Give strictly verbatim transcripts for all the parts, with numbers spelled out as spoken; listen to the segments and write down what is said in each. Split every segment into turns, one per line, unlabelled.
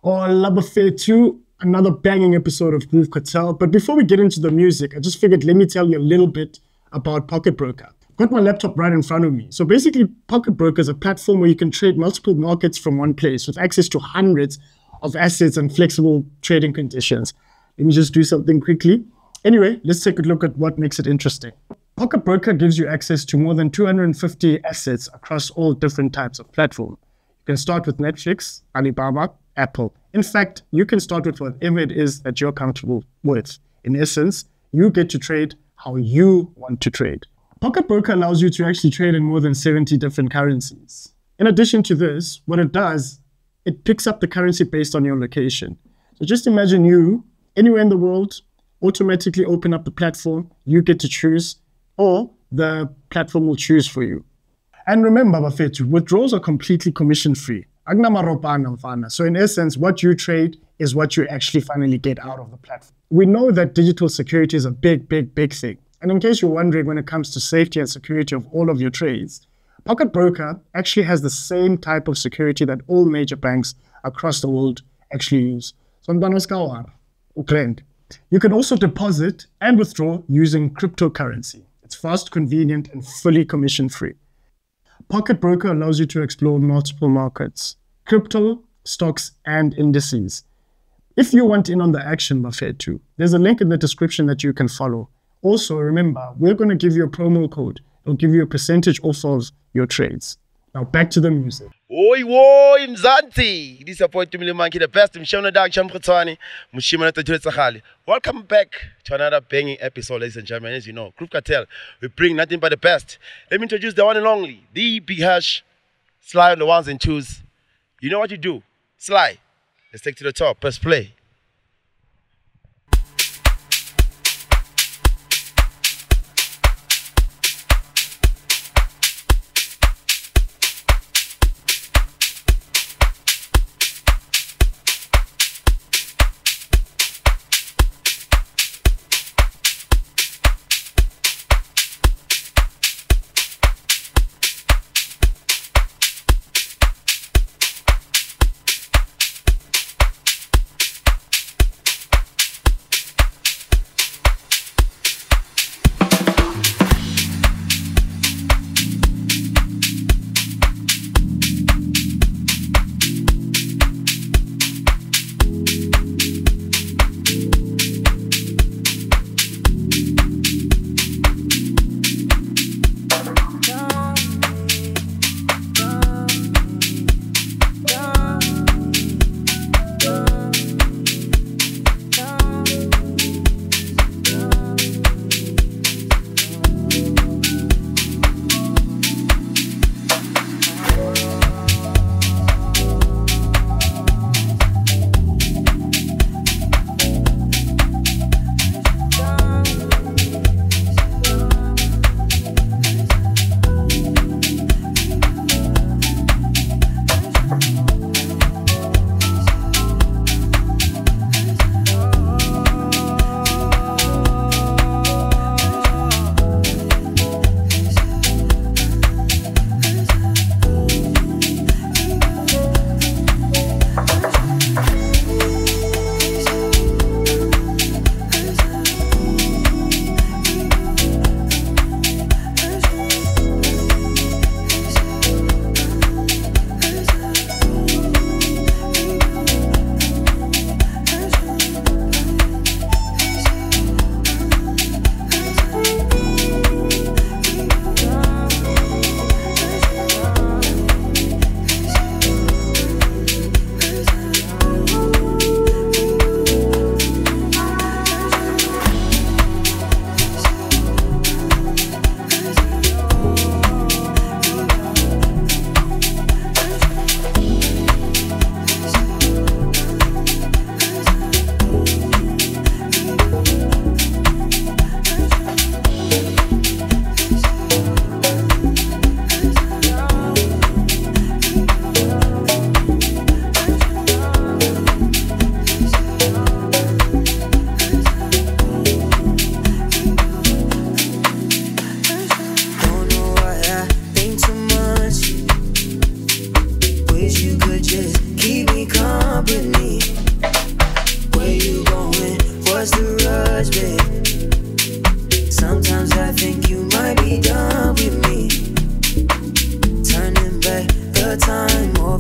Hola Bafetu, another banging episode of Groove Cartel. But before we get into the music, I just figured let me tell you a little bit about Pocket Broker. I've got my laptop right in front of me. So basically, Pocket Broker is a platform where you can trade multiple markets from one place with access to hundreds of assets and flexible trading conditions. Let me just do something quickly. Anyway, let's take a look at what makes it interesting. Pocket Broker gives you access to more than two hundred fifty assets across all different types of platform. You can start with Netflix, Alibaba, Apple. In fact, you can start with whatever it is that you're comfortable with. In essence, you get to trade how you want to trade. Pocket Broker allows you to actually trade in more than seventy different currencies. In addition to this, what it does, it picks up the currency based on your location. So just imagine you, anywhere in the world, automatically open up the platform, you get to choose, or the platform will choose for you. And remember, Bafetu, withdrawals are completely commission-free. So in essence, what you trade is what you actually finally get out of the platform. We know that digital security is a big, big, big thing. And in case you're wondering when it comes to safety and security of all of your trades, Pocket Broker actually has the same type of security that all major banks across the world actually use. So you can also deposit and withdraw using cryptocurrency. It's fast, convenient, and fully commission-free. Pocket Broker allows you to explore multiple markets, crypto, stocks, and indices. If you want in on the action, Bafetu, there's a link in the description that you can follow. Also, remember, we're going to give you a promo code. It'll give you a percentage off of your trades. Now, back to the music.
Oi, oi, Mzansi. Disappoint me, monkey, the best. Mshona Dag Chamkotani, Mushima Tajutsahali. Welcome back to another banging episode, ladies and gentlemen. As you know, Groove Cartel, we bring nothing but the best. Let me introduce the one and only, the Big Hash, Sly on the ones and twos. You know what you do? Sly, let's take to the top. Press play.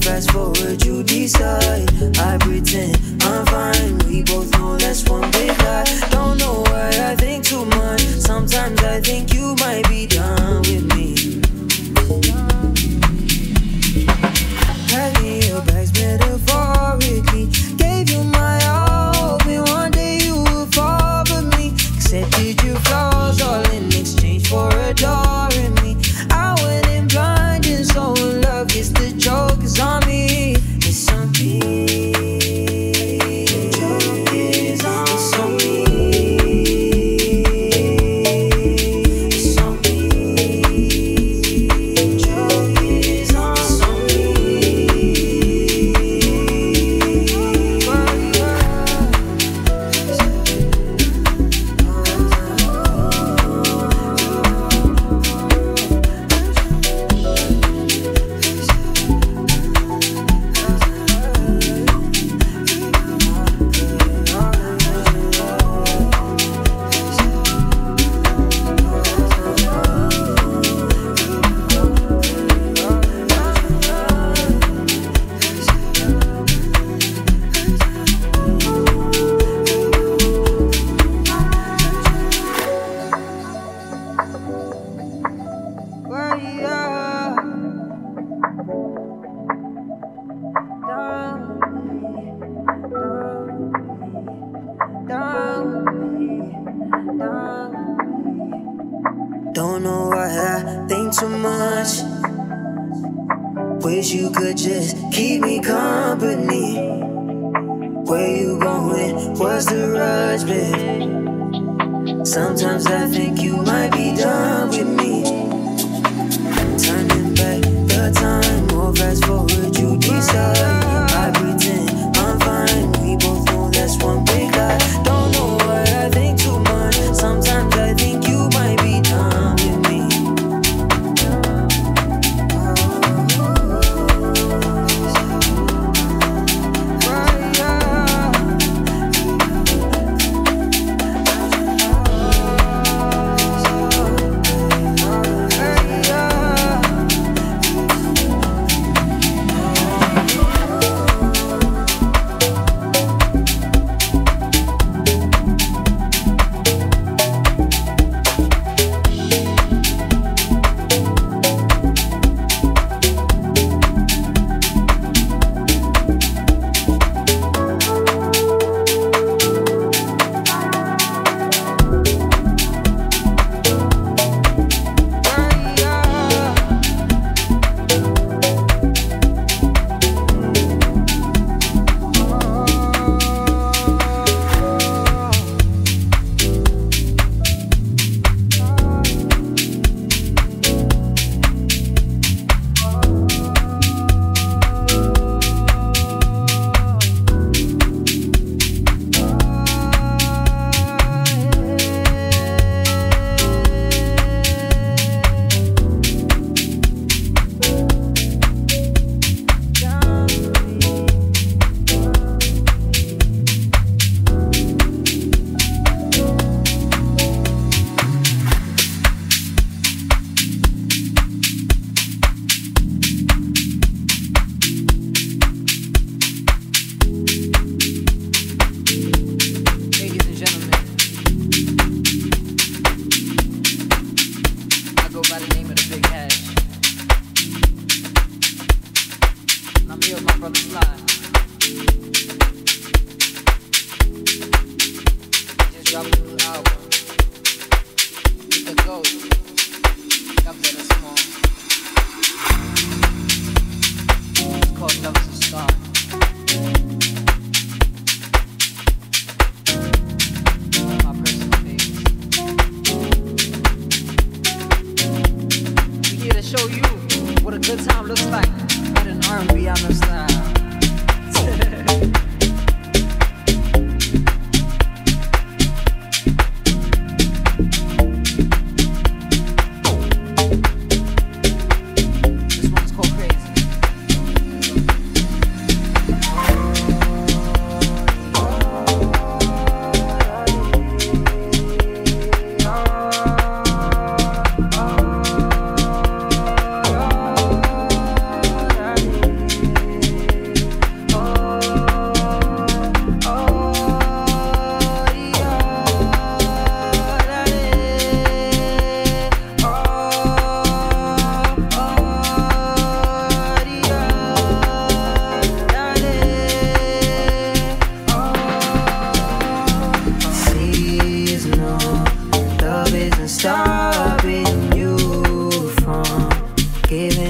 fast forward, you decide. I pretend I'm fine. We both know that's one big lie. Don't know why I think too much. Sometimes I think you might be done with me. Pack me your bags metaphorically. Gave you my all, hoping one day you would fall for me. Accepted your flaws all in exchange for adoring me. I went in blind and so in love gets the joke is on me. It's on me. The joke is on it's on me. It's on me. The joke is on it's on Don't know why I think too much. Wish you could just keep me company. Where you going? What's the rush, babe? Sometimes I think you might be done with me. Turning back the time, or fast forward, you decide. I pretend I'm fine. We both know that's one big lie. Don't know why I think too much. Sometimes I think you might be done with me.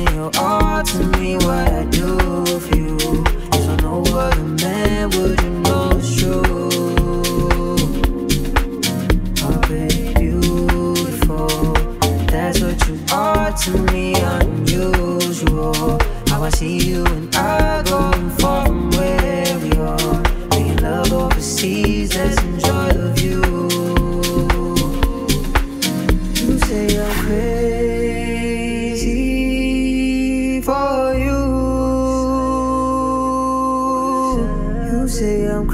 Giving your all to me, what I do for you. If I know what a man would, you know it's true. Oh, baby, beautiful. That's what you are to me, unusual. How I see you and I going far from where we are. Making love overseas, let's enjoy the view. You say I'm crazy for you. You say I'm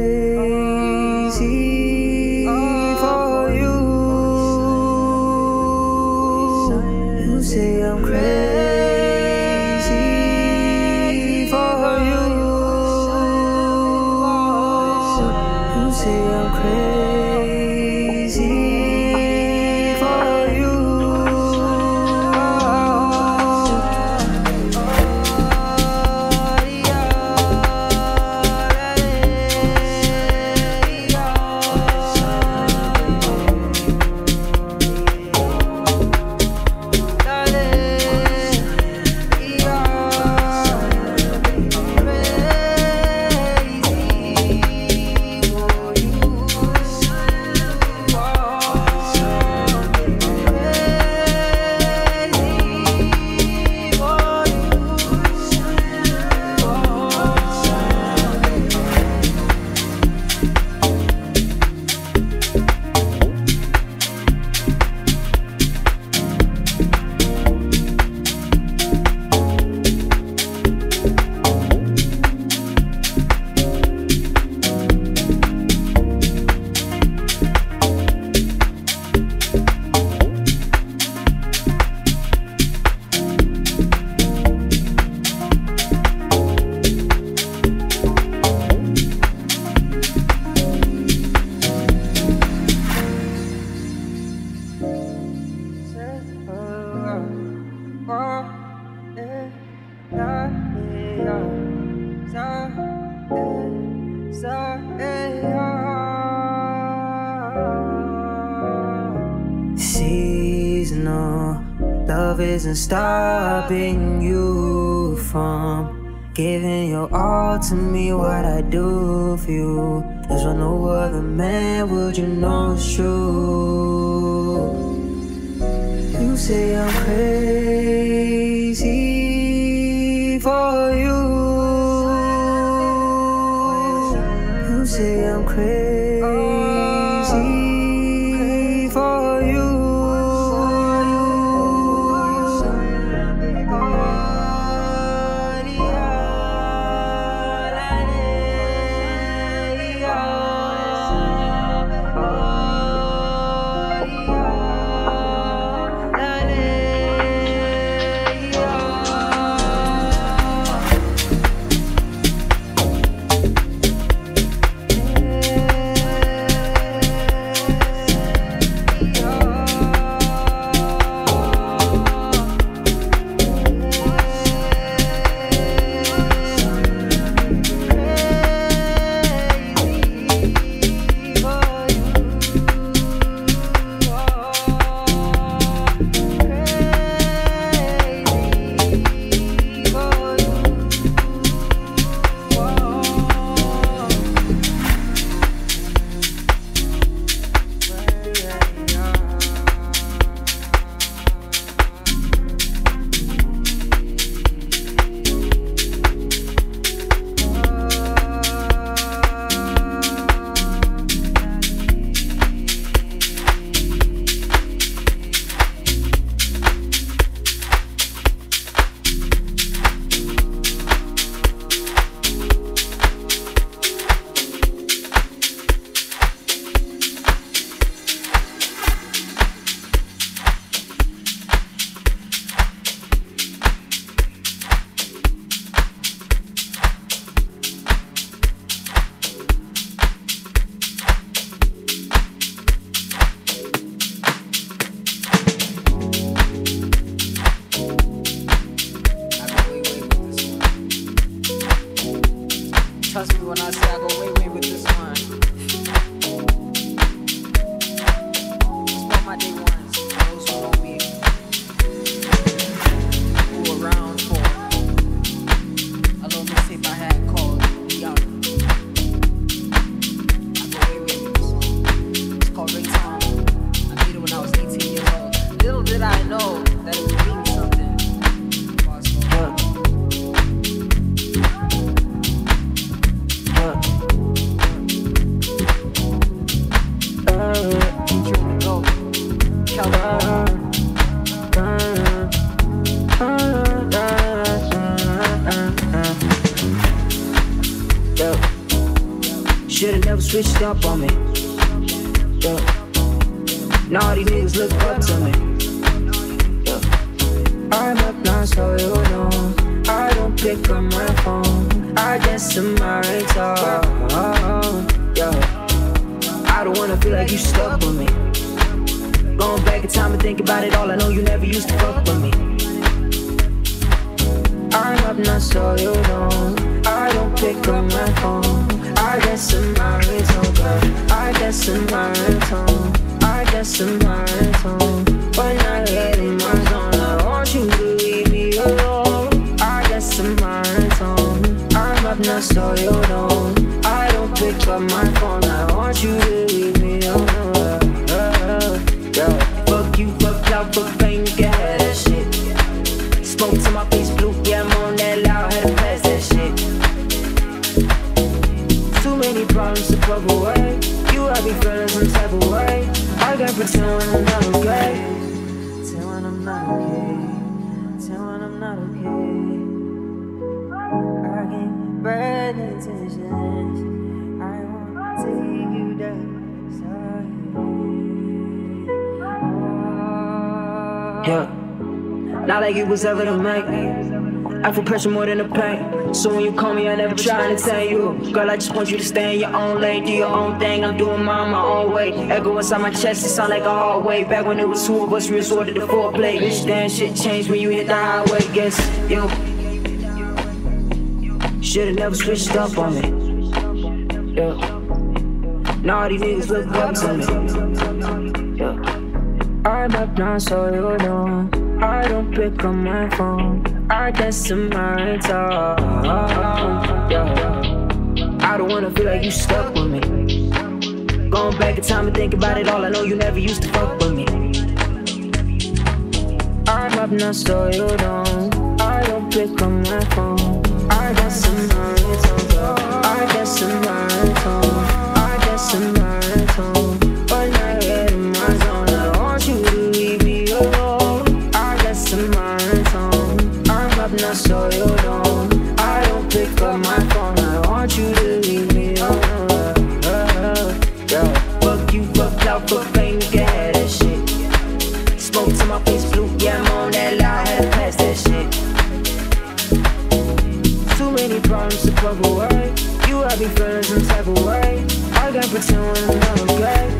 crazy for you. You say I'm crazy for you. You say I'm crazy for you. Seasonal, love isn't stopping you from giving your all to me, what I do for you. There's no other man, would you know it's true. You say I'm crazy for you. You say I'm crazy for you. Trust me when I say I go way, way with this one. It's for my day ones, those who know me. Who Should've never switched up on me. Yeah. Now these niggas look up to me. Yeah. I'm up now, so you know. I don't pick up my phone. I guess I'm my ringtone. Yeah. I don't wanna feel like you stuck with me. Going back in time and think about it all, I know you never used to fuck with me. I'm up now, so you know. I don't pick up my phone. I guess I'm my ringtone, girl. I guess I'm my ringtone. I guess I'm my ringtone. When I get in my zone, I want you to leave me alone. I guess I'm my ringtone. I'm up now, so you know. I don't pick up my phone. I want you to leave me alone. Yeah. Fuck you, fuck out, fuck pain, you can have that shit. Smoke to my face, blue, yeah, I'm on that loud, had to pass that shit. Too many problems to fuck away. You have me feeling some type of way. I can't pretend when I'm not okay. Pretend when I'm not okay. Pretend when I'm not okay. I can't bad intentions. I wanna take you down. Sorry. Yeah. Not like it was ever to make. I feel pressure more than the pain. So when you call me, I never try to tell you. Girl, I just want you to stay in your own lane, do your own thing. I'm doing mine my own way. Echo inside my chest, it sound like a hallway. Back when it was two of us, we resorted to foreplay. Bitch, damn shit changed when you hit the highway. Guess yo, should've never switched up on me. Yeah. Now these niggas look up to me. Yeah. I'm up now, so you know. I don't pick up my phone. I guess I'm my ringtone. Yeah. I don't wanna feel like you stuck with me. Going back in time and think about it all, I know you never used to fuck with me. I'm up now, so you know. I don't pick up my phone. I guess I'm my ringtone. I guess I'm my ringtone. I guess I'm my ringtone. When I get in my zone, I want you to leave me alone. I guess I'm my ringtone. I'm up now, so you know. I don't pick up my phone. I want you to leave me alone. Yeah. Fuck you, fuck out, fuck pain, you can have that shit. Smoke to my face, blue, yeah, I'm on that loud, had to pass that shit. Too many problems to fuck away. You have me feeling some type of way. I can't pretend when I'm not okay.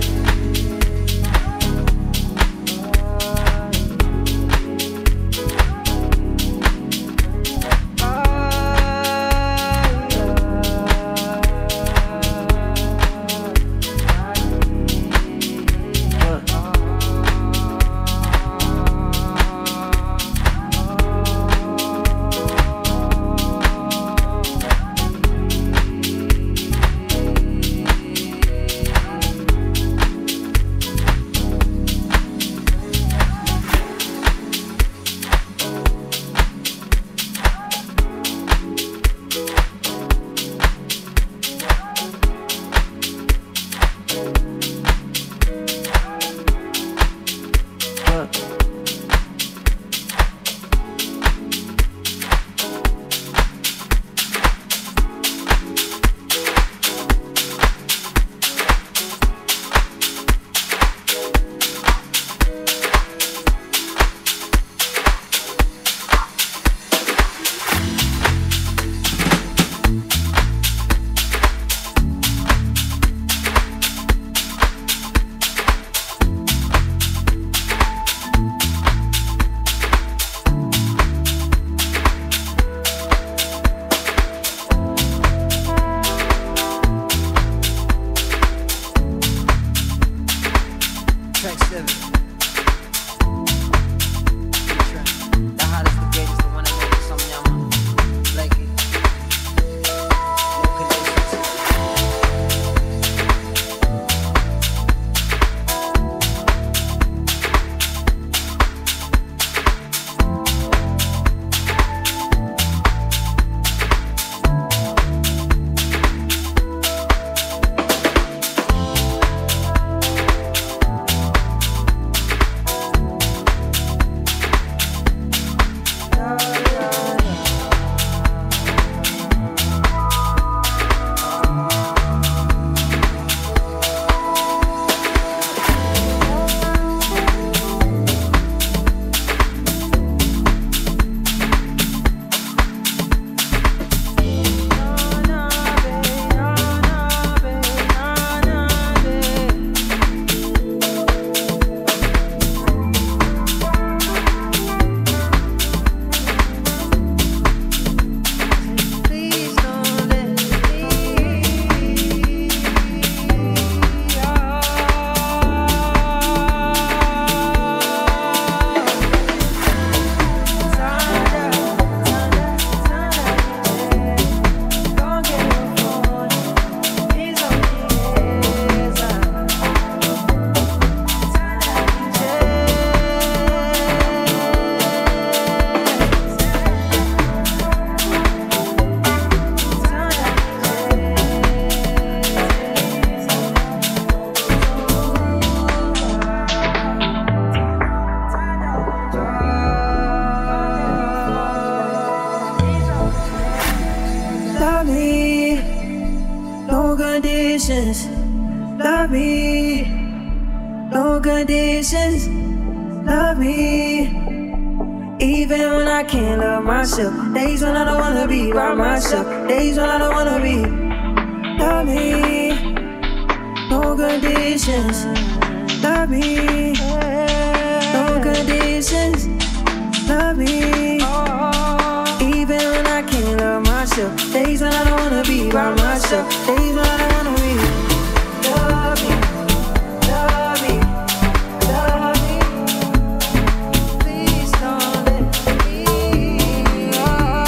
conditions. Love me, no conditions. Love me, even when I can't love myself. Days when I don't wanna be by myself. Days when I don't wanna be. Love me, no conditions. Love me, no conditions. Love me, even when I can't love myself. Days when I don't wanna be by myself. Days when I don't wanna be. Love me, love me, love me. Please don't let me go.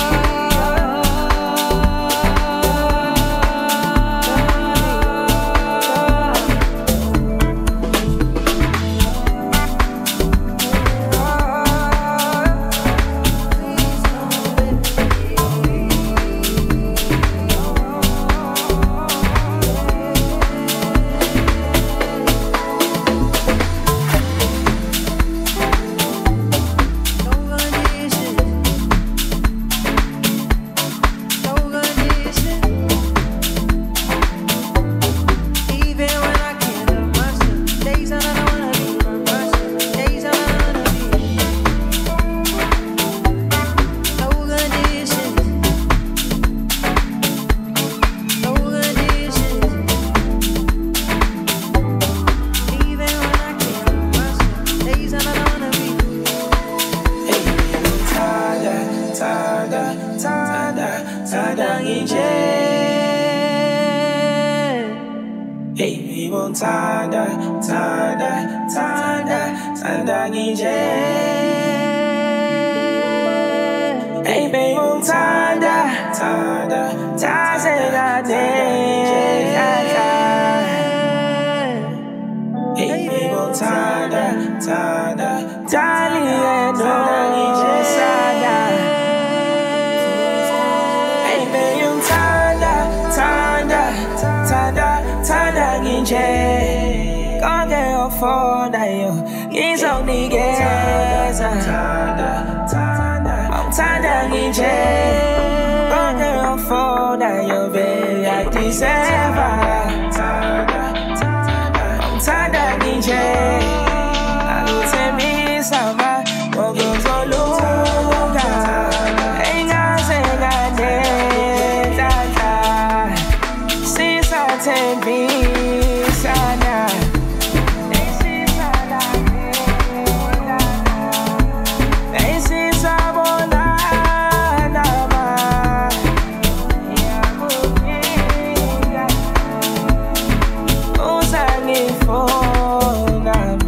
Tada, tada, tada, tada nginje. Hey baby, tada, tada, tada nginje. Hey baby, tada, tada, tada nginje. Hey baby, tada, tada, tada, tada nginje. Can't afford you. It's only gas. I'm tired of you. Can't afford you, baby. I deserve. I'm tired of you. I will tell me some. What goes on, look. Ain't I saying I did that? Since I take me. For now.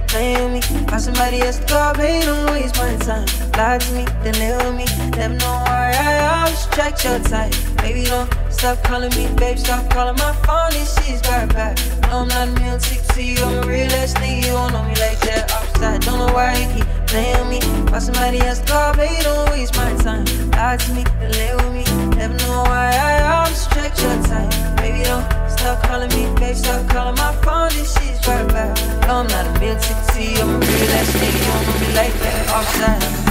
playing me. Find somebody else to call, baby, don't waste my time. Lie to me, then nail me. Never know why I always attract your type. Baby, don't stop calling me, babe, stop calling my phone. This shit's right back. No, I'm not a meal ticket to you. I'm a real ass nigga. You don't know me like that. Upside, don't know why you keep playing me. Find somebody else to call, baby, don't waste my time. Lie to me, then lay with me. Never know why I always attract your type. Baby, don't stop calling me, babe, stop calling my phone. This shit's right back. No, I'm not a meal ticket to you. I'm a real ass nigga. You don't know me like that. Upside.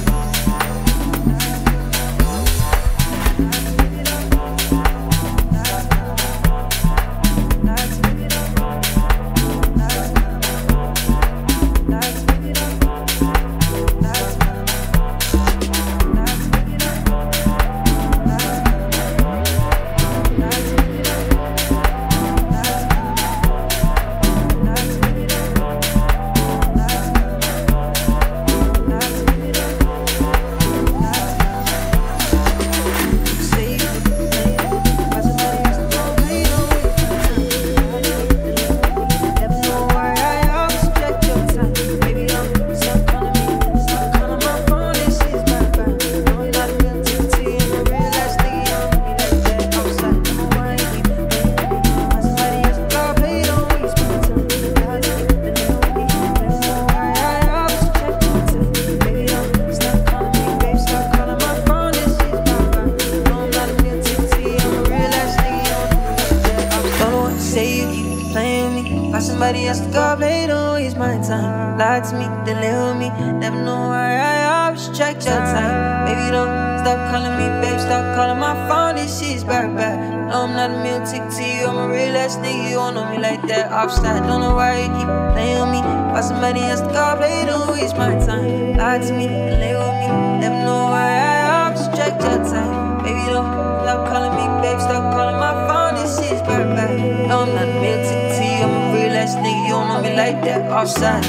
Somebody else to call, play, don't waste my time. Lie to me, then lay with me. Never know why I always attract your type. Baby, don't stop calling me, babe, stop calling my phone. This shit's back back. No, I'm not a meal ticket to you. I'm a real ass nigga. You don't know me like that. Offside, don't know why you keep playing with me. Find somebody else to call, play, don't waste my time. Lie to me, then lay with me. Never know why I always attract your type. Baby, don't stop calling me, babe, stop calling my phone. This shit's back back. No, I'm not a meal ticket to you. I'm a real ass nigga, you don't know me like that. Offside.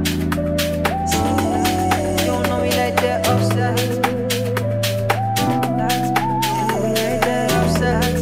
You don't know me like that. Offside. You don't know me like that. Offside.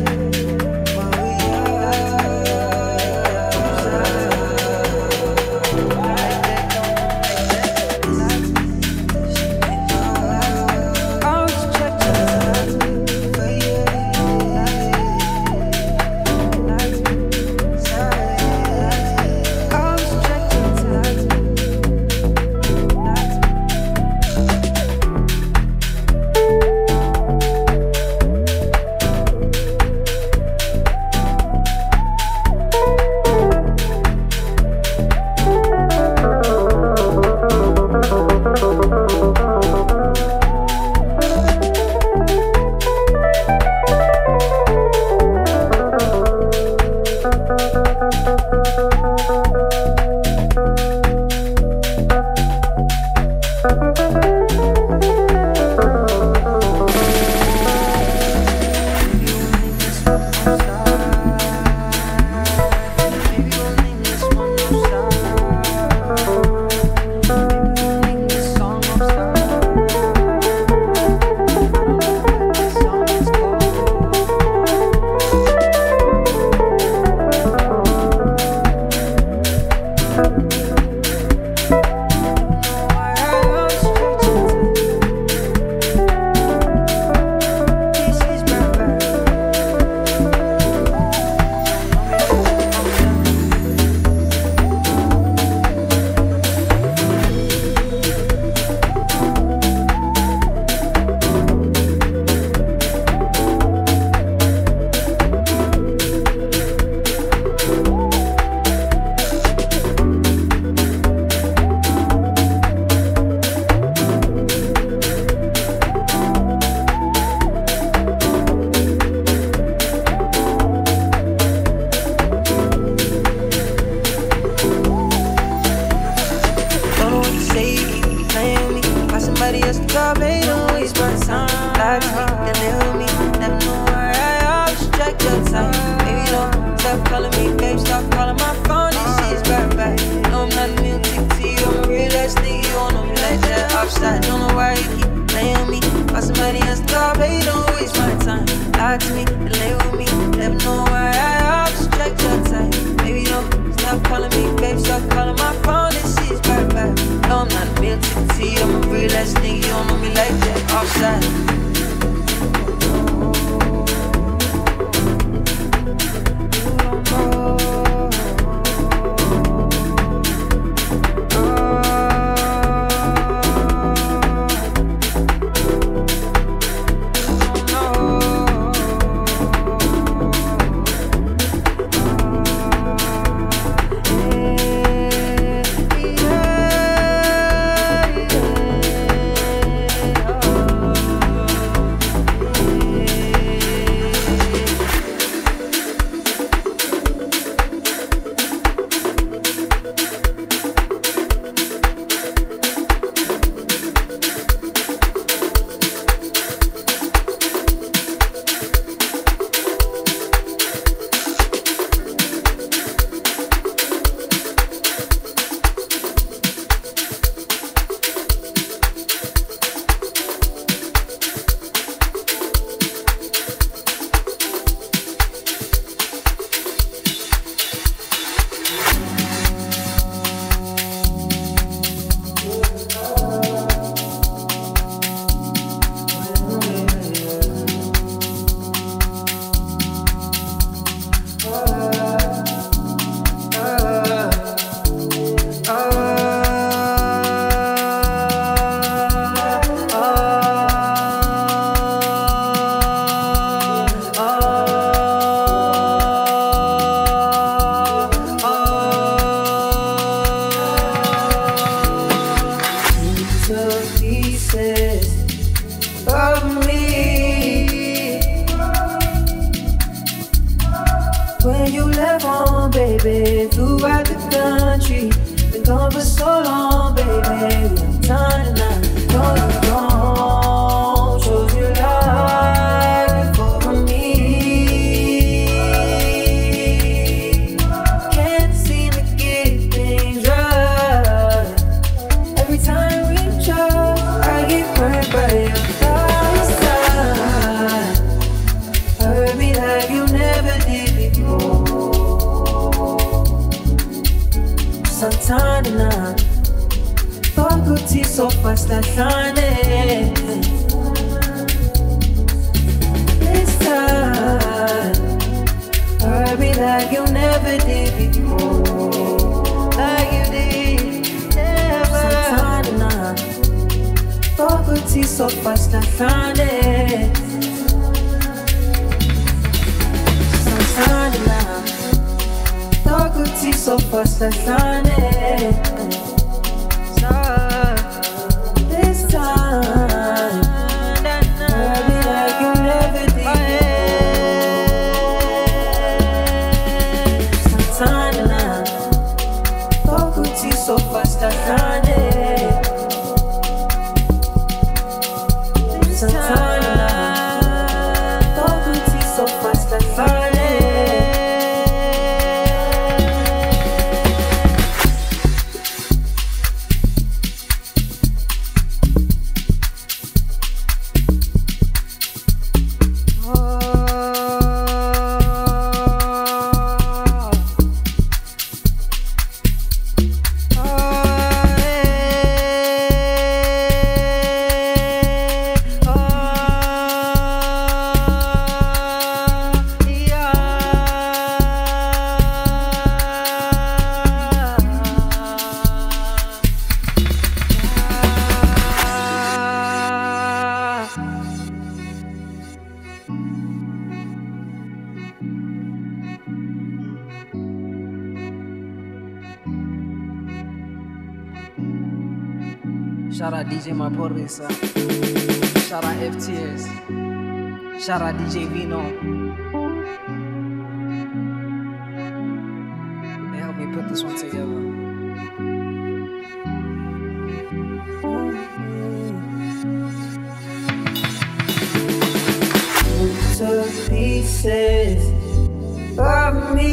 Lie to me, and lay with me. Never know why I always attract your type. Baby, don't stop calling me, babe, stop calling my phone. This shit's outside. When you left home, baby, flew out the country. Been gone for so long, baby. I'm tired now. Know you gone, shows you life for me. Can't seem to get things right. Every time we try, I get burned by your side. Hurt me like you never did before. Sometimes now, faculty so fast and shining. This time, hurt me like you never did before. Like you did, never. Sometimes now, faculty so fast and shining. Sometimes now, faculty so fast and shining. So this time, hurt me like you never did. Sometimes now, faculty so fast and shining. Sometimes now, faculty so fast and shining.
Shout out D J Marporisa. Shout out F T S. Shout out D J Vino. They helped me put this one together.
To pieces of me.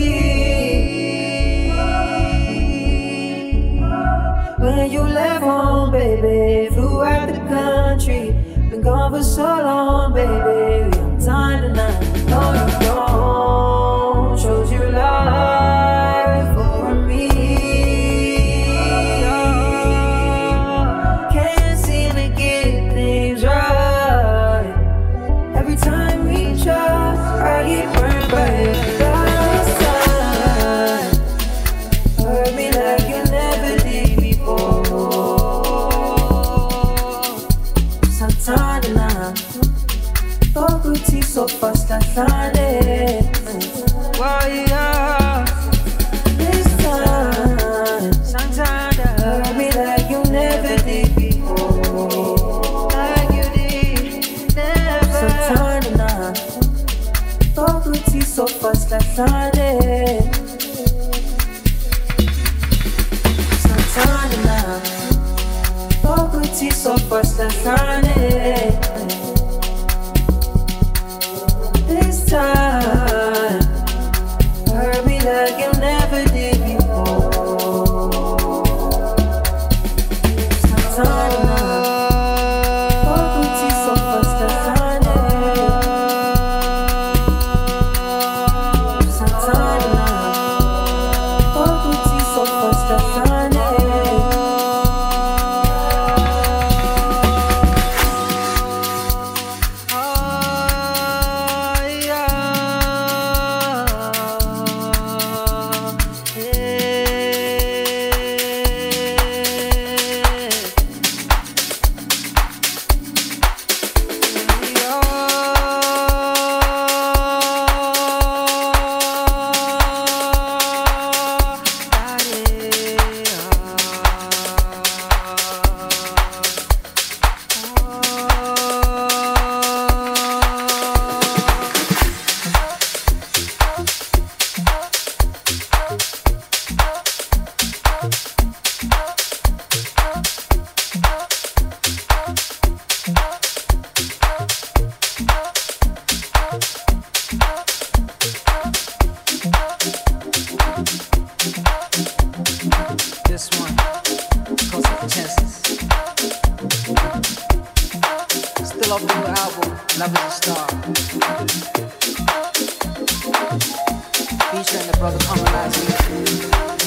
When you left home, baby, flew out the country. Been gone for so long, baby. I'm tired now. Know you gone, shows you life for me. Can't seem to get things right. last Sunday. Why, yeah. This time, Santana, hurt me like you never did before. Like you did, never. Santana, talk with you so fast last Sunday. Santana, talk with you so fast last Sunday. This time, hurt me like you never did before. Santana, talk with you so fast last Sunday. Santana, talk with you so fast last Sunday. This one, Consequences. Still off the new album, Love is a Star. Featuring the brother Commonizing.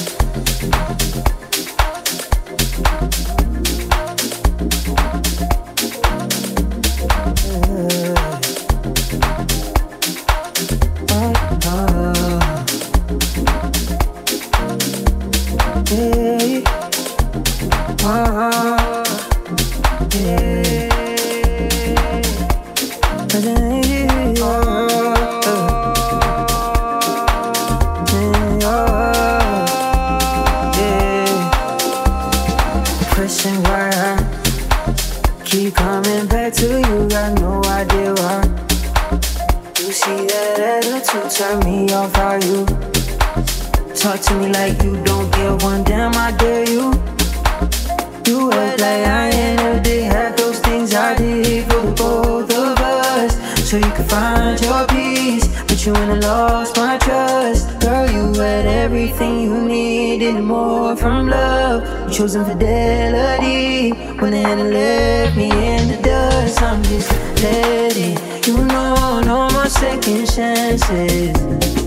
Question why I keep coming back to you, got no idea why. You see that attitude turn me off, how you talk to me like you don't give one damn, I dare you. You act like I ain't never did have those things I did for the both of us, so you could find your peace, but you ain't lost my trust. Girl, you had everything you needed and more from love. You chose infidelity, went ahead and left me in the dust. I'm just letting you know, no more second chances.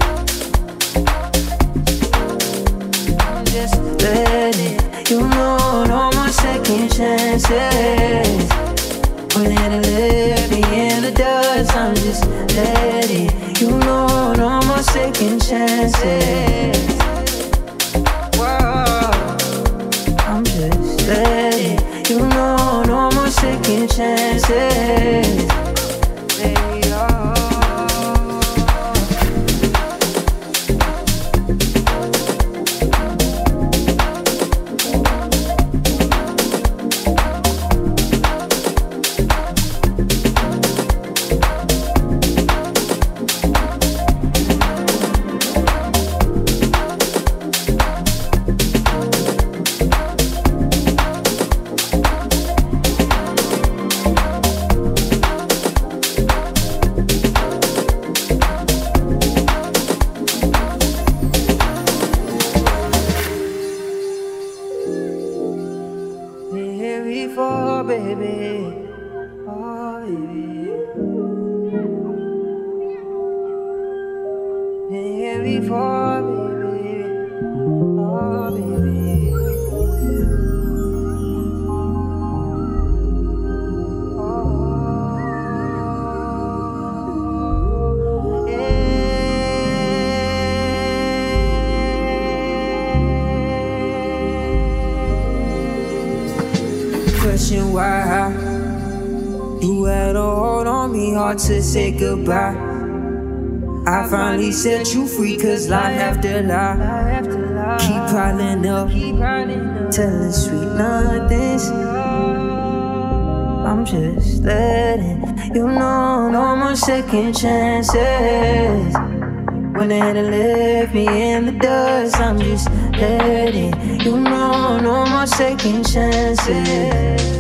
I'm just letting you know, no more second chances. Went ahead and left me in the dust. I'm just letting you know, no more second chances. Whoa. I'm just letting you know, no more second chances. Baby, oh. Before, baby, oh, baby. Been here before, baby, oh, baby. Oh, yeah. Question why you had a hold on me, hard to say goodbye. I finally set you free, cause life after life keep piling up, telling sweet nothings. I'm just letting you know, no more second chances. When they had to left me in the dust, I'm just letting you know, no more second chances.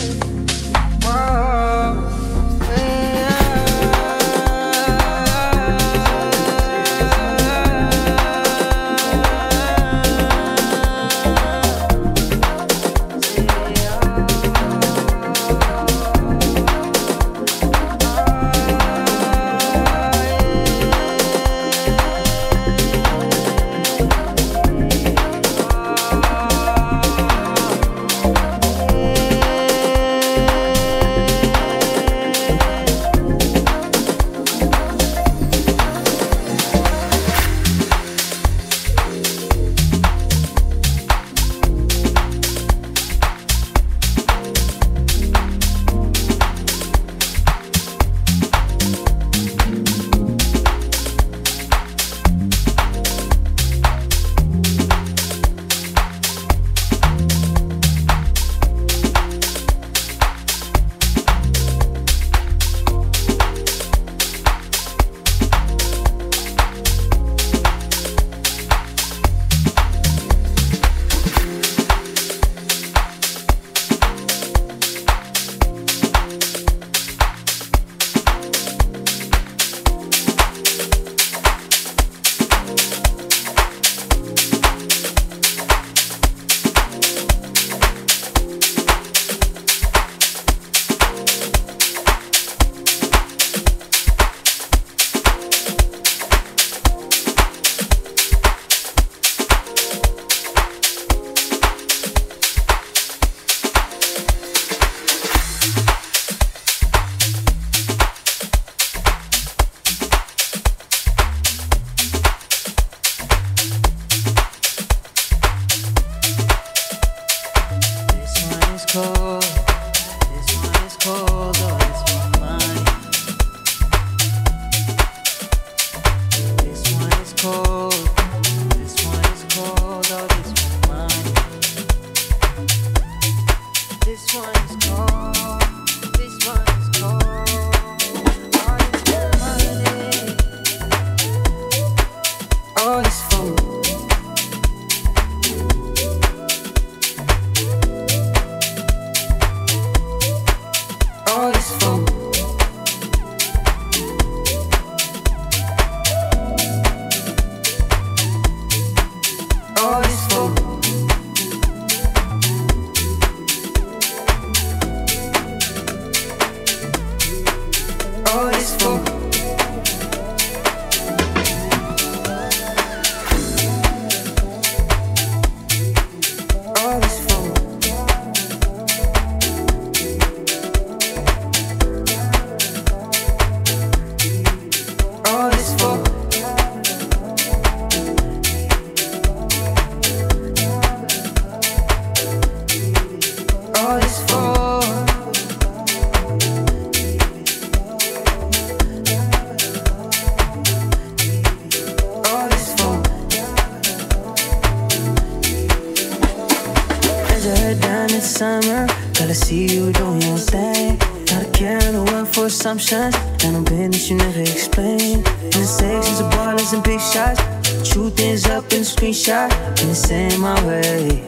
Assumptions and I'm business you never explain. The sex is a ballers and big shots. Truth is up in the screenshot. And it's in my way.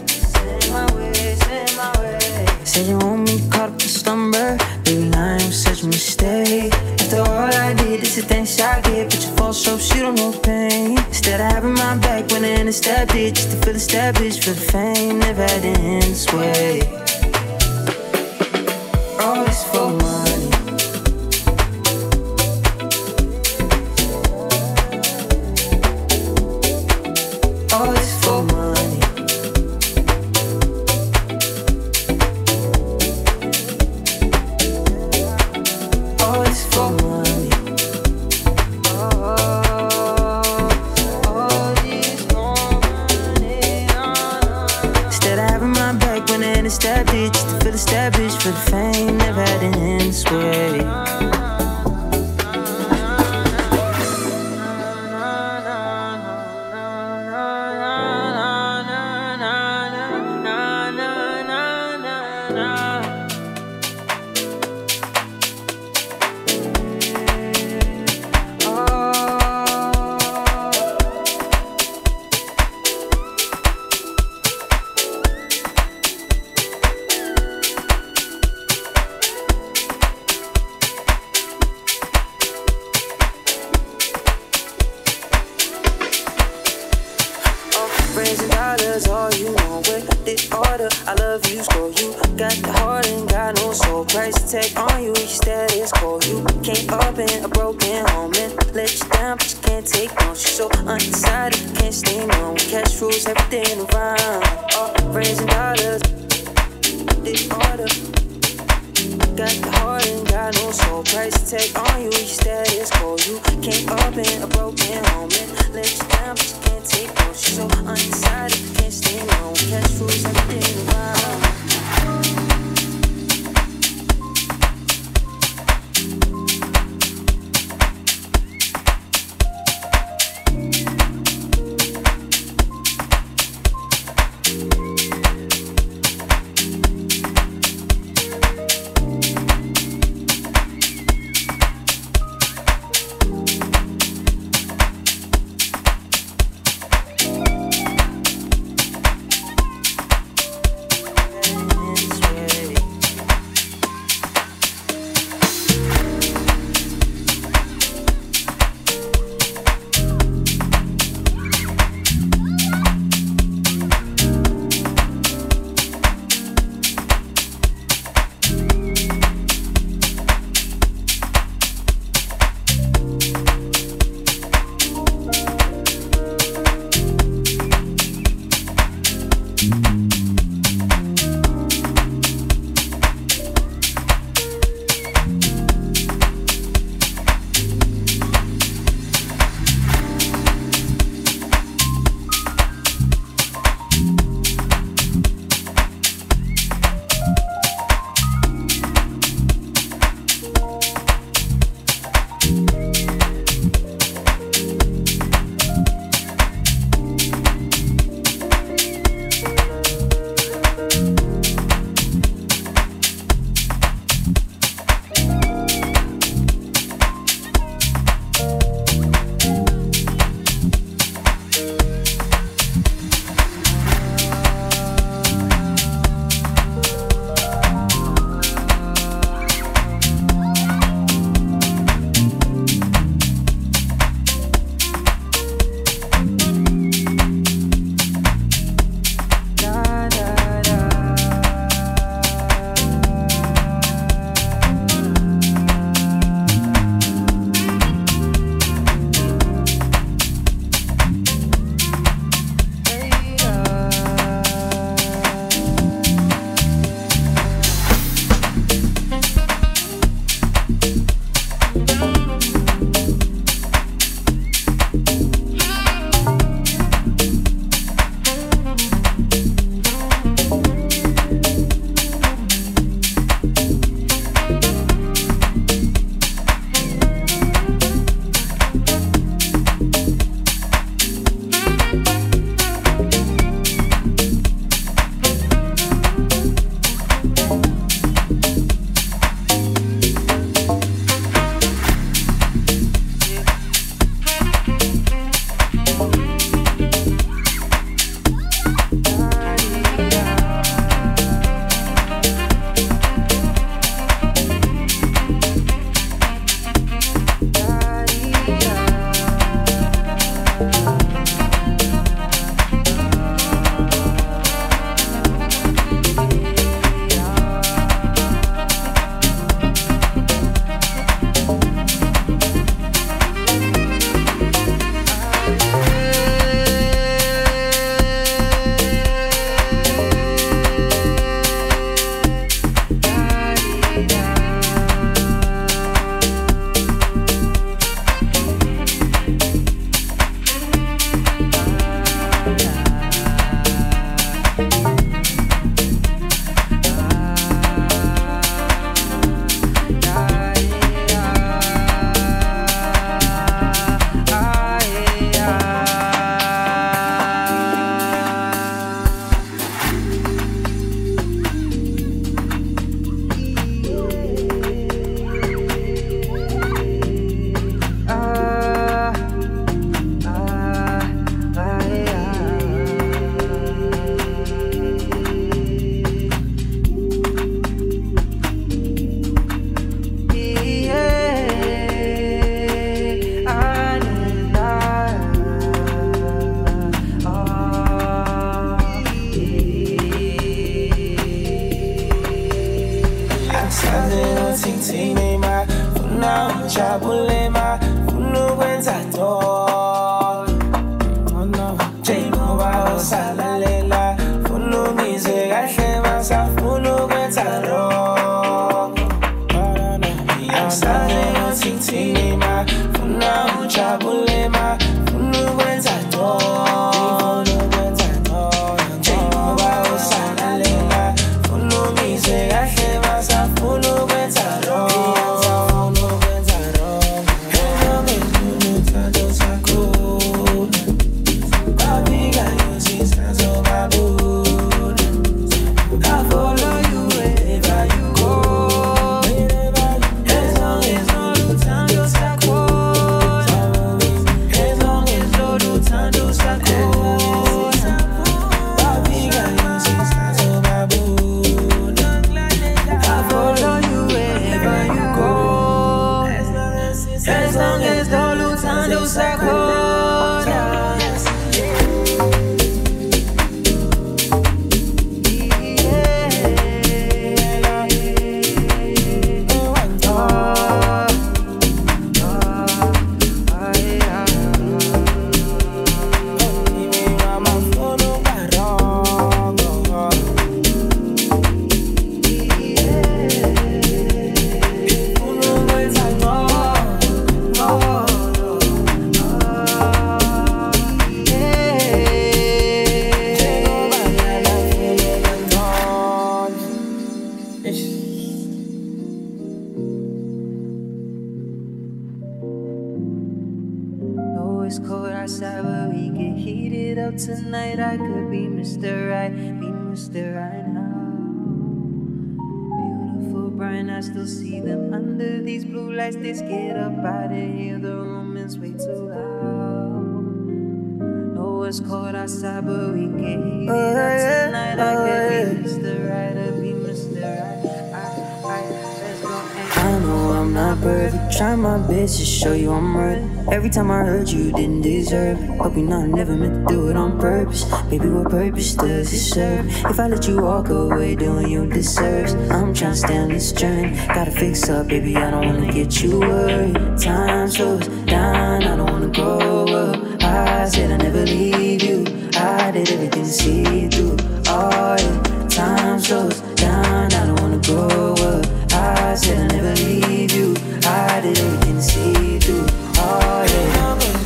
Said you want me caught up in slumber. Baby, lying was such a mistake. After all I did is the things I get, but you false hopes you don't know pain. Instead of having my back when I in a stab it, just to feel established for the fame. Never had to end this way. All this for money. All this for money. All this for money. Oh, all this for money. Instead of having my back when I in a stab it, just to feel established for the fame. Never had to end this way. Raising dollars, all you know with this order. I love you, score you. Got the heart and got no soul. Price tag on you, each status call. You came up in a broken home and let you down, but you can't take no. She's so undecided, can't stay no. Cash rules everything around. Oh, raising dollars, this order. Got the heart and got no soul. Price tag on you, each status call. You came up in a broken home and let you down, but you can't take no. She's so undecided, can't stay no. Cash rules everything around.
Sandero ting-ting ma Funa uchabule ma Funu kwenza to Jengoba osalalela Funu ngize kahle masa Funu kwenza ro Sandero ting-ting ma Funa uchabule ma Funu kwenza to
Tonight I could be Mister Right, be Mister Right now. Beautiful bright, I still see them under these blue lights. They scared up out of here, the room is way too loud. Know it's cold outside, but we get heated up tonight. I could be Mister Right, or be Mister Right. I, I, let's go and I know I'm not perfect, try my best to show you I'm worth it. Every time I heard you didn't deserve it. Hope you know I never meant to do it on purpose. Baby, what purpose does it serve? If I let you walk away doing you deserves. I'm trying to stay on this journey. Gotta fix up, baby, I don't wanna get you worried. Time slows down, I don't wanna grow up. I said I never leave you. I did everything to see through. Oh yeah, time slows down, I don't wanna grow up. I said I never leave you. I did everything to see through. Oh yeah.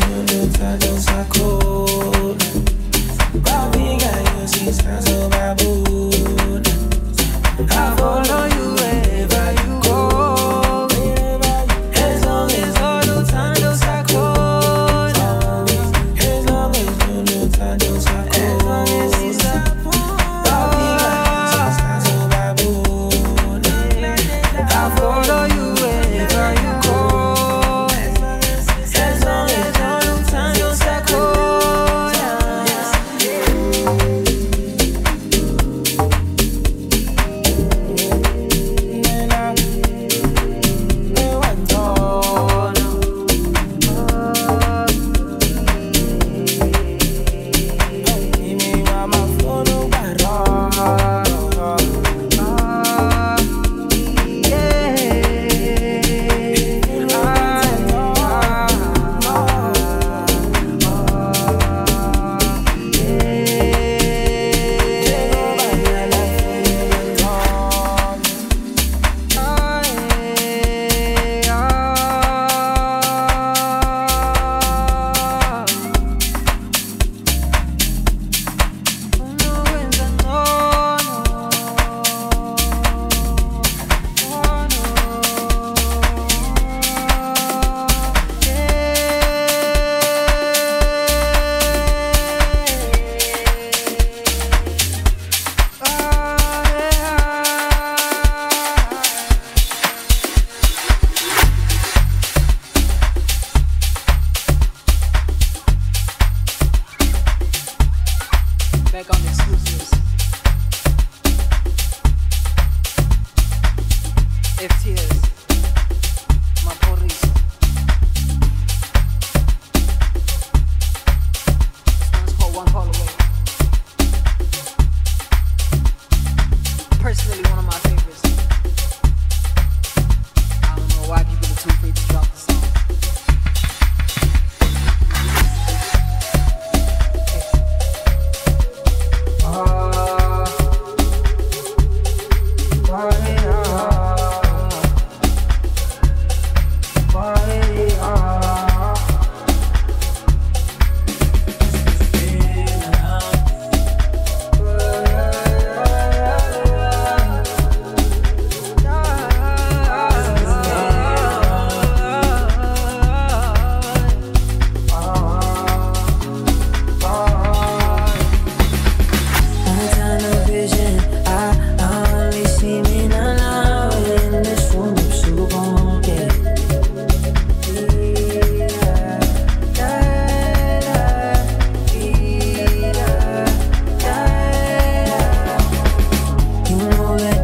I follow you wherever you go. As long as all the time those are cold. As long as you know time those are cold. As long as it's up. I follow you wherever you go. As long as all the time those are cold.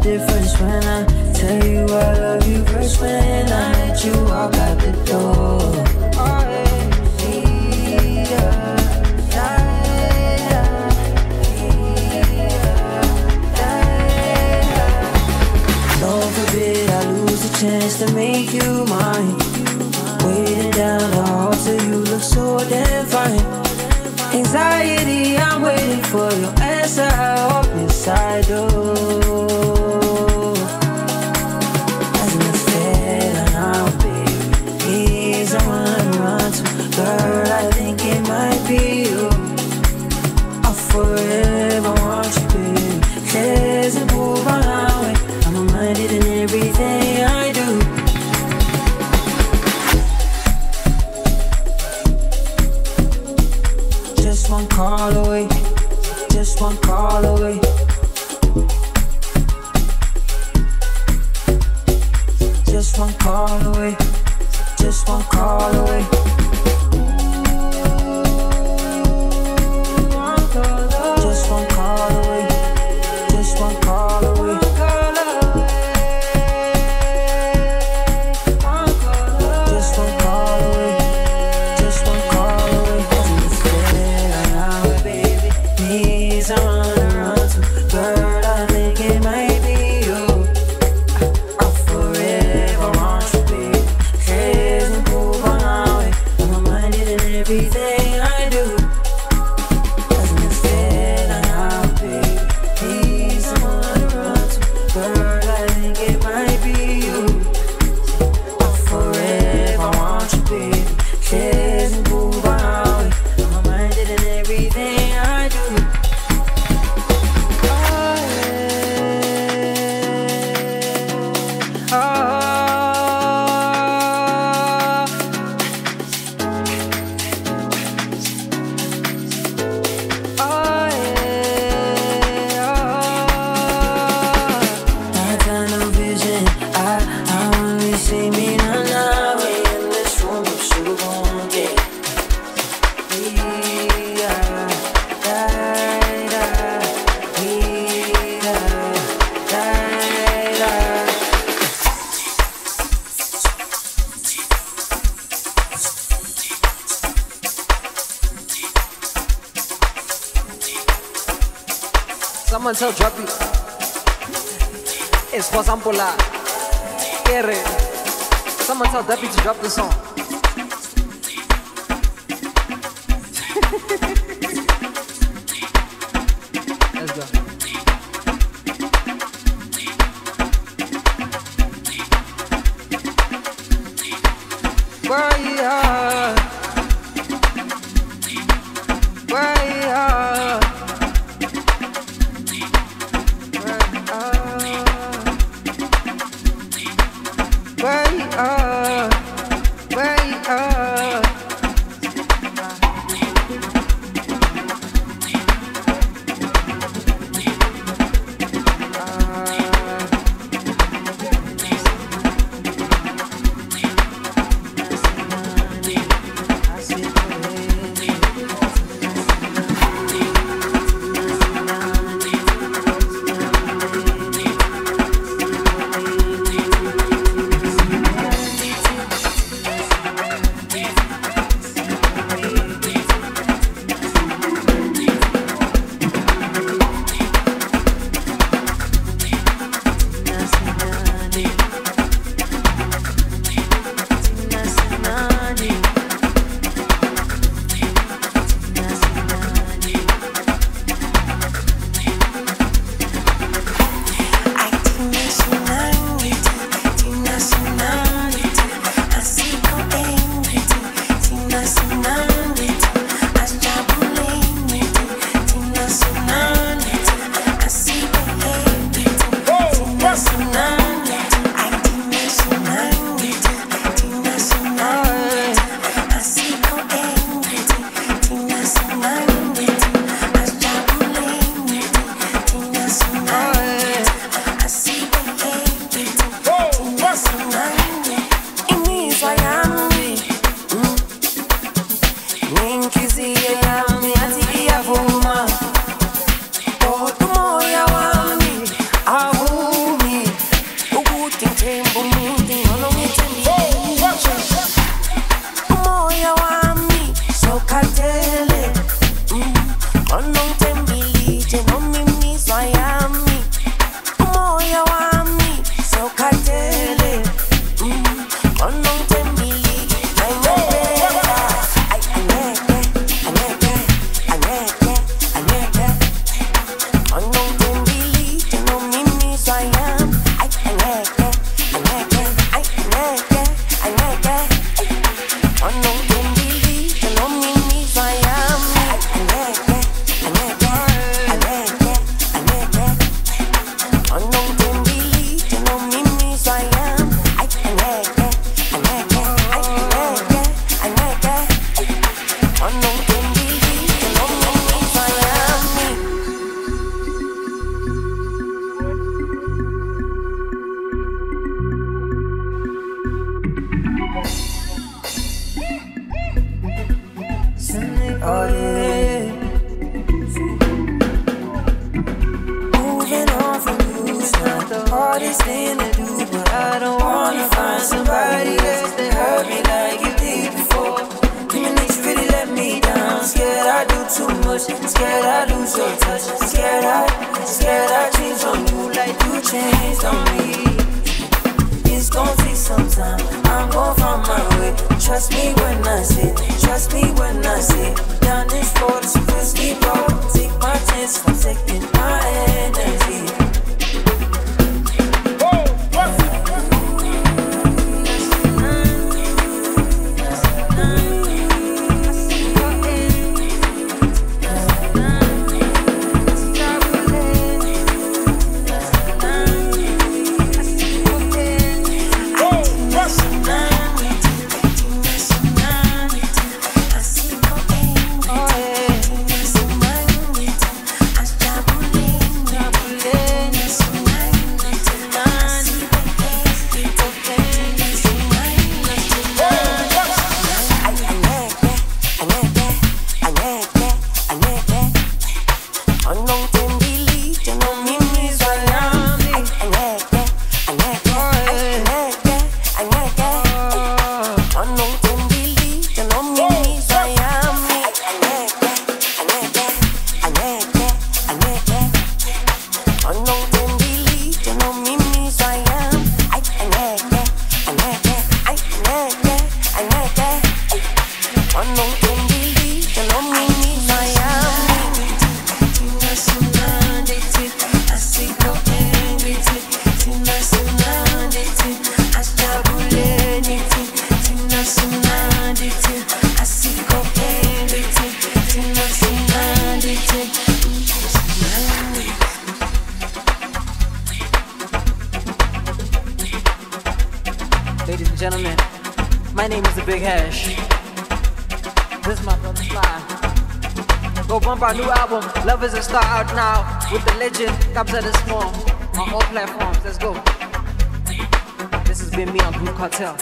difference when I tell you I love you first when I let you walk out the door. Oh, yeah, yeah, yeah. Lord forbid I lose the chance to make you mine. Waiting down the hall till you look so damn fine. Anxiety, I'm waiting for your answer. I hope yes I do. Hasn't it fair now, baby? He's the one to run to. Girl, I think it might be you. I'll forever want you, baby. Cares and move on our way. I'm reminded in everything I do. Just one call away, just one call away. Just one call away, just one call away. Just one call away, just one call away. Just one call away, just one call away. Needs someone to run to. Girl, I think it might be you. I'll forever want you, baby. Cares and move on our way. I'm reminded in everything I do. Doesn't it feel like how, baby? Need someone to run to. Girl, I think it might be you. I'll forever want you, baby. Cares and move on our way. I'm reminded in everything I do.
Someone tell Droppy. It's for example, Kere. Someone tell Dappy to drop the song. Let's go.
Where you are, where you are. Where you are, where you are. nice thing to do, but I don't wanna find somebody else that hurt me like you did before. Human nature really let me down. Scared I do too much, scared I lose your touch, scared I, scared I change on you like you changed on me. It's gon' take some time, I'm gon' find my way. Trust me when I say, trust me when I say, down this road is risky road. Take my chance, I'm taking my energy.
Ladies and gentlemen, my name is The Big Hash. This is my brother Sly. Go bump our new album, Love is a Star, out now with the legend Kabza De Small on all platforms. Let's go. This has been me on Groove Cartel.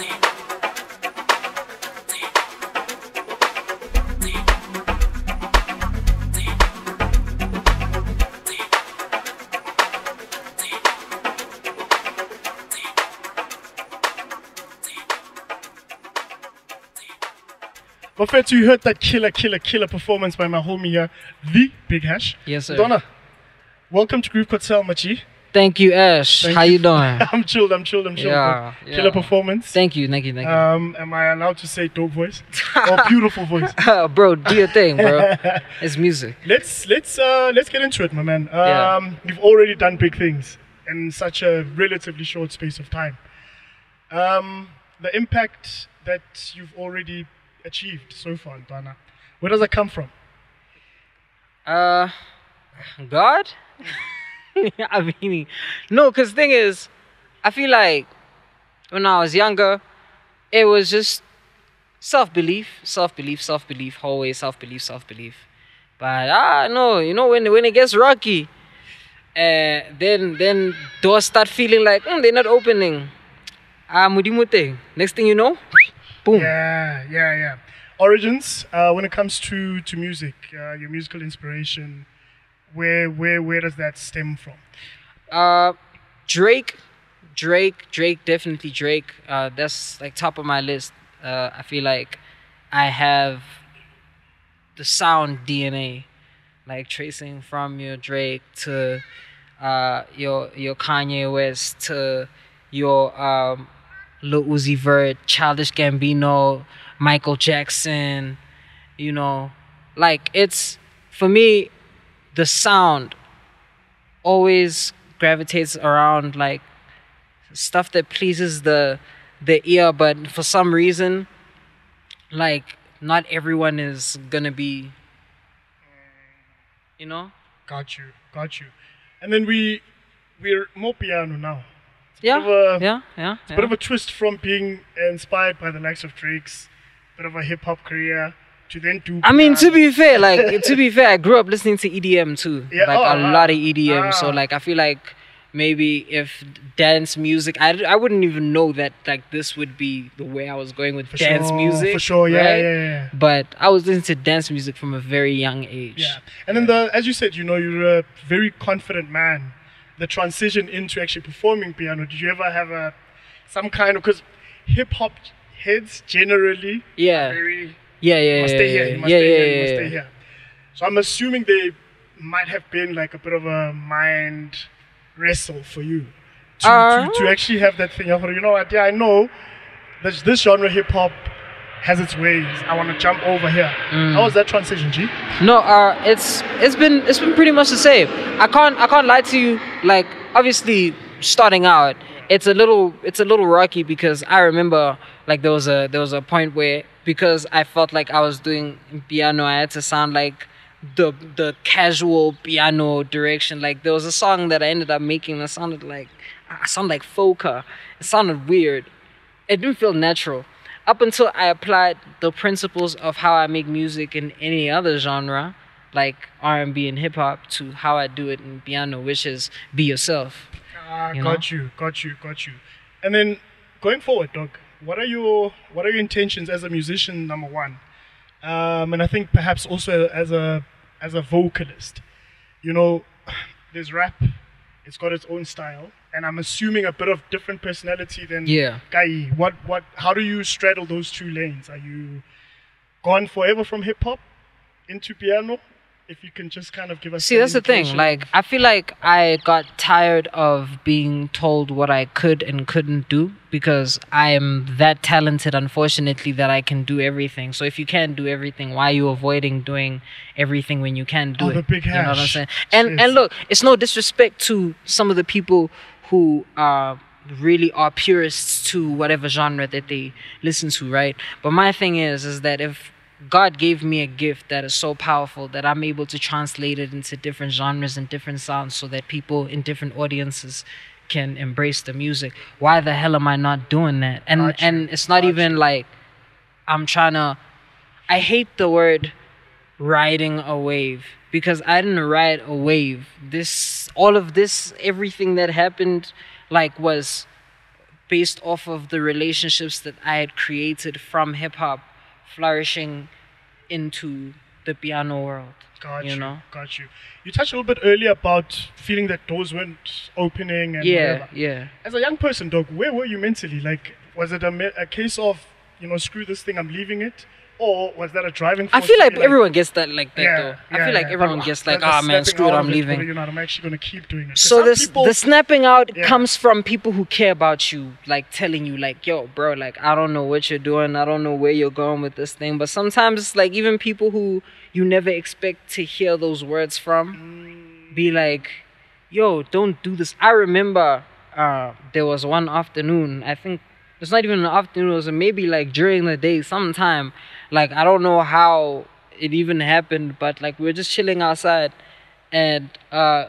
Buffett, you heard that killer, killer, killer performance by my homie here, The Big Hash.
Yes, sir.
Donna, welcome to Groove Cartel, Machi.
Thank you, Ash.
Thank
How
you.
you doing?
I'm chilled, I'm chilled, I'm chilled.
Yeah,
bro.
yeah.
Killer performance.
Thank you, thank you, thank you.
Um, am I allowed to say dope voice? Or beautiful voice?
Bro, do your thing, bro. It's music.
Let's let's uh let's get into it, my man. Um,
Yeah.
You've already done big things in such a relatively short space of time. Um, the impact that you've already achieved so far, Donna, where does that come from?
Uh, God? I mean, no, because thing is, I feel like when I was younger, it was just self-belief, self-belief, self-belief, always self-belief, self-belief. But ah, no, you know, when when it gets rocky, uh, then then doors start feeling like mm, they're not opening. Ah, mudimute. Next thing you know, boom.
Yeah, yeah, yeah. Origins, uh, when it comes to to music, uh, your musical inspiration, where where where does that stem from?
Uh, Drake, Drake, Drake, definitely Drake. Uh, that's like top of my list. Uh, I feel like I have the sound D N A, like tracing from your Drake to uh, your your Kanye West to your um, Lil Uzi Vert, Childish Gambino, Michael Jackson. You know, like it's for me, the sound always gravitates around like stuff that pleases the the ear, but for some reason, like not everyone is gonna be, you know.
Got you, got you. And then we we're more piano now.
Yeah,
bit of a-
yeah, yeah.
It's a
yeah.
bit of a twist from being inspired by the likes of Drake's, bit of a hip hop career to then do.
I mean, to
piano.
be fair, like to be fair, I grew up listening to E D M too,
Yeah,
like
oh,
a
ah,
lot of E D M. So
ah.
like I feel like maybe if dance music, I, I wouldn't even know that like this would be the way I was going with
For
dance
sure,
music.
for sure, yeah,
right?
yeah, yeah.
But I was listening to dance music from a very young age.
Yeah, and then the as you said, you know, you're a very confident man. the transition into actually performing piano? Did you ever have a some kind of, because hip hop heads generally
Yeah.
are very
Yeah, yeah,
you must
yeah,
stay here,
yeah,
you must
yeah,
stay
yeah,
here, you
yeah,
must
yeah.
stay here. So I'm assuming they might have been like a bit of a mind wrestle for you to,
Uh,
to, to actually have that thing. I thought, you know what, yeah, I know that this genre hip hop has its ways. I want to jump over here.
Mm.
How was that transition, G?
No, uh, it's it's been it's been pretty much the same. I can't I can't lie to you. Like obviously starting out, it's a little it's a little rocky because I remember like there was a there was a point where because I felt like I was doing piano, I had to sound like the the casual piano direction. Like there was a song that I ended up making that sounded like I sounded like folka. It sounded weird. It didn't feel natural. Up until I applied the principles of how I make music in any other genre, like R and B and hip hop, to how I do it in piano, which is be yourself.
Ah,
You
got you, got you, got you. And then going forward, dog, what are your what are your intentions as a musician? Number one, um, and I think perhaps also as a as a vocalist. You know, there's rap; it's got its own style, and I'm assuming a bit of different personality than
Yeah.
Kai. What what? How do you straddle those two lanes? Are you gone forever from hip hop into piano? If you can just kind of give us
See,
an
that's the thing.
indication
Like,
of-
I feel like I got tired of being told what I could and couldn't do because I am that talented, unfortunately, that I can do everything. So if you can't do everything, why are you avoiding doing everything when you can do
Oh,
it?
the big
You know what I'm
hash.
saying? And
Jeez.
and look, it's no disrespect to some of the people who are really are purists to whatever genre that they listen to, right? But my thing is, is that if God gave me a gift that is so powerful that I'm able to translate it into different genres and different sounds so that people in different audiences can embrace the music. Why the hell am I not doing that? And
Got you,
and it's not
got
even
you.
like I'm trying to I hate the word riding a wave because I didn't ride a wave. This all of this everything that happened like was based off of the relationships that I had created from hip hop flourishing into the piano world.
Got
you
you,
know?
got you. You touched a little bit earlier about feeling that doors weren't opening and
Yeah,
whatever.
yeah.
As a young person, dog, where were you mentally? Like, was it a, me- a case of, you know, screw this thing, I'm leaving it? Or was that a driving
I
force?
feel
to
like
be
everyone gets that like that
yeah,
though. I
yeah,
feel like
yeah.
everyone
But,
gets
uh,
like,
the
ah man,
snapping
screw it,
out
I'm
of it,
leaving.
You know, I'm actually going to keep doing it. 'Cause
So
some
this
people-
the snapping out
Yeah.
comes from people who care about you, like telling you, like, yo, bro, like I don't know what you're doing, I don't know where you're going with this thing. But sometimes it's like even people who you never expect to hear those words from be like, yo, don't do this. I remember uh there was one afternoon, I think it's not even an afternoon, it was maybe like during the day, sometime. Like I don't know how it even happened, but like we were just chilling outside and uh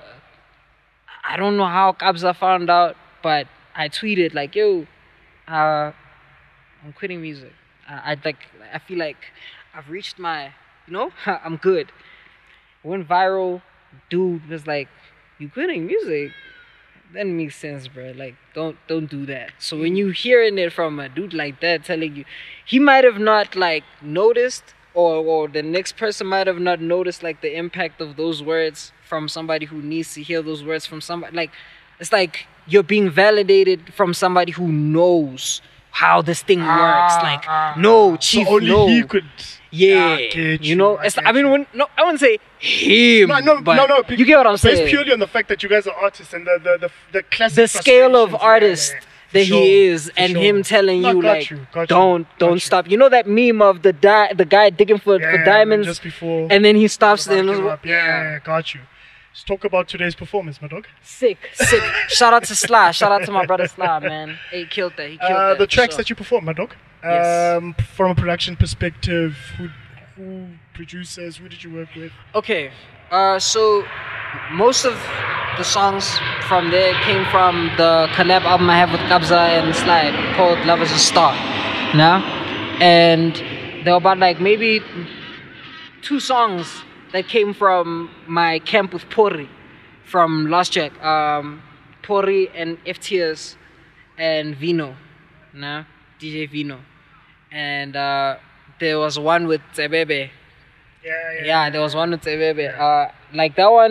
I don't know how Kabza found out, but I tweeted like, "Yo, uh, I'm quitting music. I, I like, I feel like I've reached my, you know, I'm good." Went viral. Dude was like, "You quitting music? That makes sense, bro. Like, don't don't do that." So when you hearing it from a dude like that telling you, he might have not like noticed, or or the next person might have not noticed like the impact of those words from somebody who needs to hear those words from somebody. Like, it's like you're being validated from somebody who knows how this thing works. Like,
ah,
no,
So
chief,
only
no.
he could.
Yeah,
Ah, get
you know,
I
it's,
get
I mean,
you.
when, no, I wouldn't say him.
No, no,
but
no, no.
You get what I'm
Based
saying?
purely on the fact that you guys are artists and the the the, the classic
The scale of
frustrations. Yeah,
artist
yeah, yeah. For
that
sure,
he is,
for
and
sure.
him telling
No,
you
got
like,
you, got you,
don't,
got
don't
you.
stop. You know that meme of the di- the guy digging for
Yeah,
for
and
diamonds,
just before.
and then he stops
about to
and
give up. Yeah, yeah, yeah, got you. Let's talk about today's performance, my dog.
sick, sick. Shout out to Sly. Shout out to my brother Sly, man. Hey, he killed that. He killed
Uh,
that.
the
for
tracks
sure.
that you perform, my dog.
Yes.
Um, from a production perspective, who, who producers? Who did you work with?
Okay, uh, so most of the songs from there came from the collab album I have with Kabza and Sly called Love is a Star. Now, and there were about like maybe two songs that came from my camp with Pori from Lost Jack. Um, Pori and F T S and Vino, nah, D J Vino, and uh, there was one with Tsebebe.
Yeah, yeah.
Yeah, there was one with Tsebebe. Uh, like that one,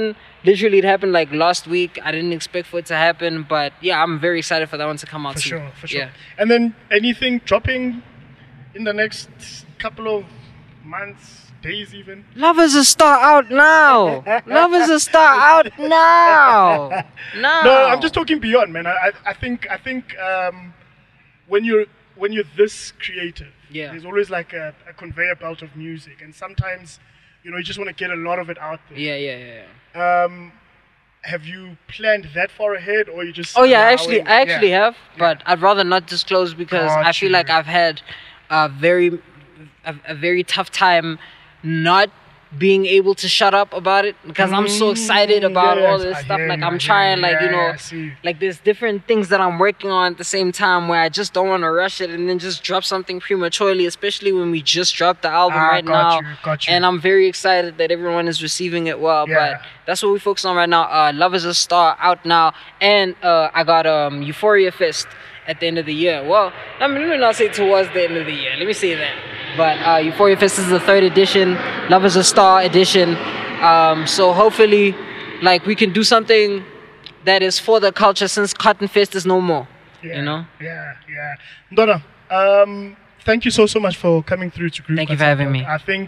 literally it happened like last week. I didn't expect for it to happen, but yeah, I'm very excited for that one to come out
For
too.
sure, for sure.
Yeah.
And then anything dropping in the next couple of months, days even?
Love is a Star out now. Love is a Star out now. Now.
No, I'm just talking beyond, man. I, I, I think, I think um, when you're when you're this creative,
Yeah.
there's always like a, a conveyor belt of music, and sometimes, you know, you just want to get a lot of it out there.
Yeah, yeah, yeah. yeah.
Um, have you planned that far ahead, or you just?
Oh yeah,
allowing-
actually, I actually
yeah.
have, but I'd rather not disclose because I
Got
feel
you.
like I've had a very, a, a very tough time not being able to shut up about it because I'm so excited
Mm,
about all
yes,
this
I
stuff.
hear
Like
you, I
I'm
hear
trying,
you.
like you
Yeah,
know,
I see.
like there's different things that I'm working on at the same time where I just don't want to rush it and then just drop something prematurely, especially when we just dropped the album
Ah,
right
got
now.
you, got you.
And I'm very excited that everyone is receiving it well.
Yeah.
But that's what we focus on right now. Uh, Love is a Star out now, and uh, I got um Euphoria Fest at the end of the year. Well, I mean, let me not say towards the end of the year. Let me say that. But uh, Euphoria Fest is the third edition. Love is a Star edition. Um, so hopefully, like we can do something that is for the culture since Cotton Fest is no more.
Yeah,
You know.
Yeah, yeah. Ndona, um, thank you so so much for coming through to Groove
Thank you for
Cartel.
having me.
I think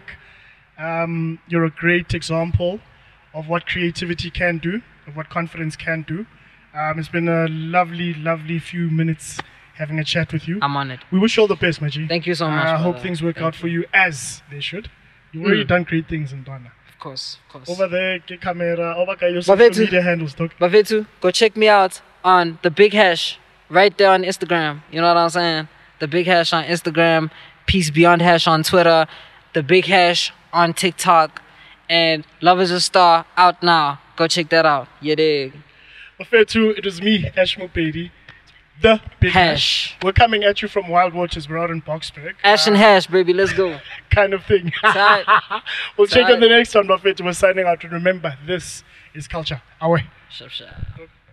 um, you're a great example of what creativity can do, of what confidence can do. Um, it's been a lovely, lovely few minutes having a chat with you.
I'm on it.
We wish you all the best, Maji.
Thank you so much,
I hope
brother.
things work
Thank
out for you as they should. You've already
Mm.
done great things in Ndona.
Of course, of course.
Over there, ke camera, over there, your social
Bafethu.
media handles, dog.
Bafethu, go check me out on the Big Hash right there on Instagram. You know what I'm saying? The Big Hash on Instagram, Peace Beyond Hash on Twitter, the Big Hash on TikTok, and Love is a Star out now. Go check that out. You dig?
Bafethu, it was me, Ash Mopedi, the Big Hash.
Hash.
We're coming at you from Wild Watches. We're out in Boxburg.
Ash and
Uh,
Hash, baby. Let's go.
kind of thing.
Tight.
We'll check
Tight.
on the next one, Buffett. We're signing out. And remember, this is culture. Away.
Shop, shop.